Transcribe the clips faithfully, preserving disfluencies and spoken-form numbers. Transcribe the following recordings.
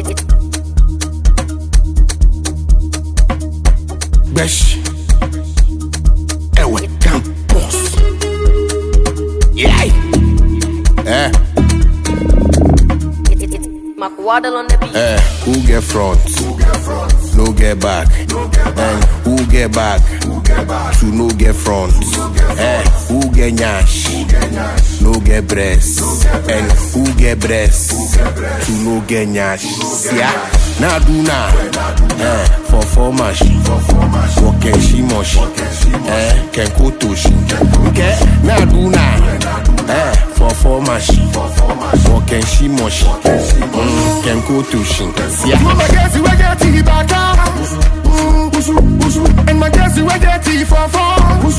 Besh, Ewe Campos. Yeah. Eh. Waddle on the beat. Eh. Who get front? Who get front? No get back. No get back. And who get back? Who get back? To no get front. No get eh. Who get nyash? Who get nyash? No get breast. No get and who get breast? Who get breast? To no get nyash. Yeah. Na do na. Eh. For four mash. For four mash. Walk and she mosh. Eh. Can go to she. Okay. Na do na. Eh. For four mash. For four mash. Walk and she mosh. Can go to she. Yeah. My guess you get tea back up. And my guess you get tea for four.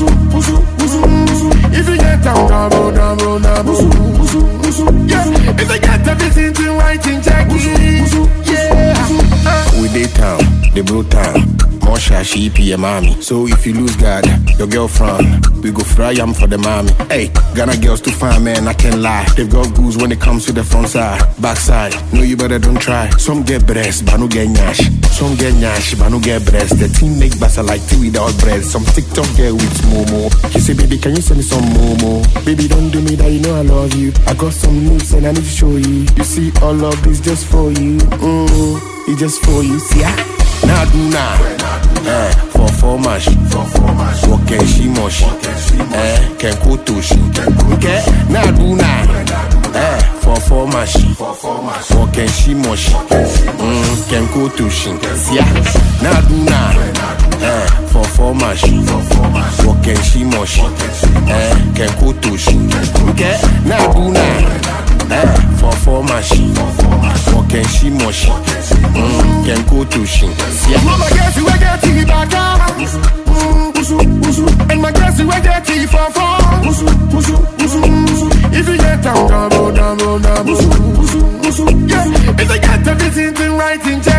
If you get down, down, down, down, down, yeah. If you get everything to right in Jackie, yeah. We dey town, they blow town. More shashi P M mommy. So if you lose God, your girlfriend, we go fry am for the mommy. Hey, Ghana girls too fine, man, I can't lie. They've got goose when it comes to the front side, back side. No, you better don't try. Some get breast, but no get nyash. Some get nyash, but no get breast. The team make basa like tea without bread. Some TikTok girl with momo. She say, baby, can you send me some momo? Baby, don't do me that, you know I love you. I got some moves and I need to show you. You see, all of this just for you. Mm, it's just for you, see ya. Na do na, eh, for four mash, walk and she mosh, eh, can go to she, okay. Na do na, eh, for four mash, walk and she mosh, mm, can go to she, yeah. Na do na, eh, for four mash, walk and she mosh, eh, can go to she, okay. Na do na, eh, for four mash, walk and she mosh, mm, can go to she. Yeah. My guess you get tea back up. And my guess you get tea for four. If you get down, down, down, down, down, yeah. If you get everything right in